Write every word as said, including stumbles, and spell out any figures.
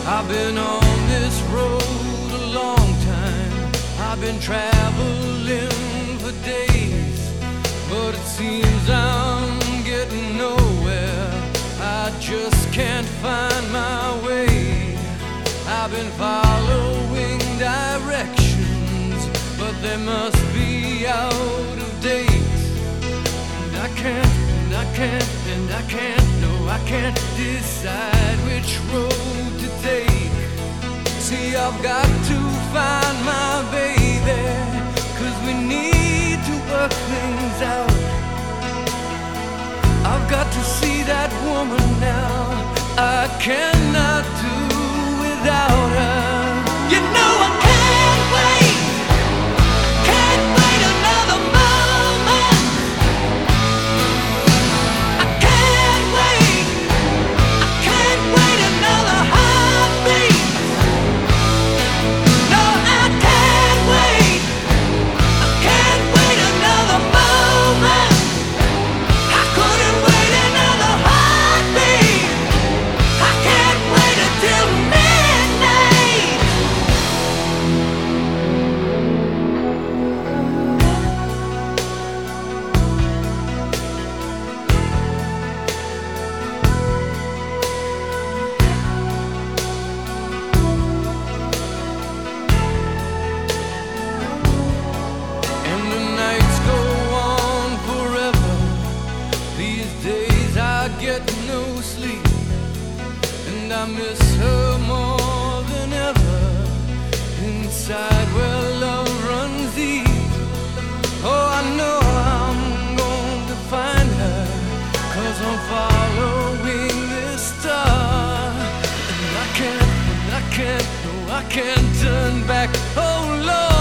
I've been on this road a long time. I've been traveling for days, but it seems I'm getting nowhere. I just can't find my way. I've been following directions, but they must be out of date. And I can't, and I can't, and I can't, no, I can't decide which road to take. See, I've got to find my baby, 'cause we need to work things out. I've got to see that woman now. I cannot do without her. You know I can't wait, can't wait another moment. I can't wait, I can't wait another heartbeat. No, I can't wait, I can't wait another moment. I couldn't wait another heartbeat. I can't wait until midnight. And the nights go on forever. These days I get no sleep, and I miss her more than ever. Inside where love runs deep. Oh, I know I'm going to find her, 'cause I'm following this star. And I can't, and I can't, no, I can't turn back. Oh Lord,